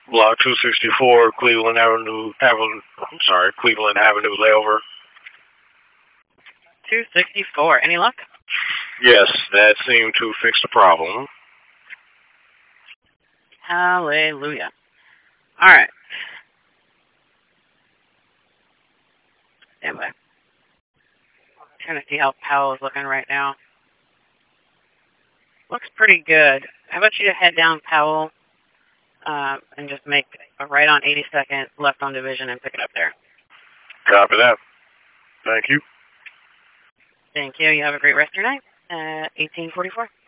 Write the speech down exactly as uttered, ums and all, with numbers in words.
Block two sixty-four, Cleveland Avenue, Avenue, I'm sorry, Cleveland Avenue layover. two sixty-four, any luck? Yes, that seemed to fix the problem. Hallelujah. Alright. Stand by. Trying to see how Powell is looking right now. Looks pretty good. How about you head down Powell um, and just make a right on eighty-second, left on Division, and pick it up there. Copy that. Thank you. Thank you. You have a great rest of your night. Uh, eighteen forty-four.